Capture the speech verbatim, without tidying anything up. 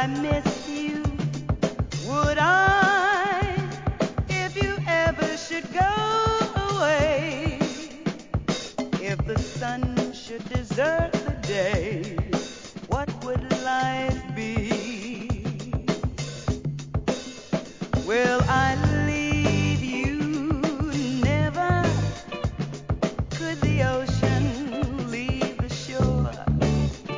miss you? Would I, if you ever should go away? If the sun should desert